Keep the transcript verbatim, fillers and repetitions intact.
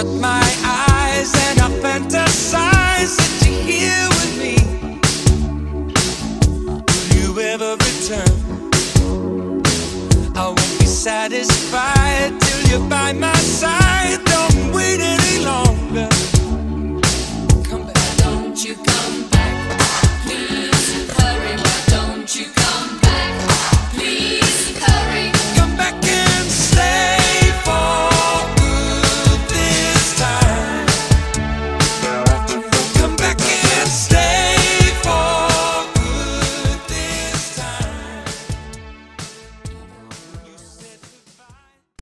shut my eyes and I fantasize that you're here with me. Will you ever return? I won't be satisfied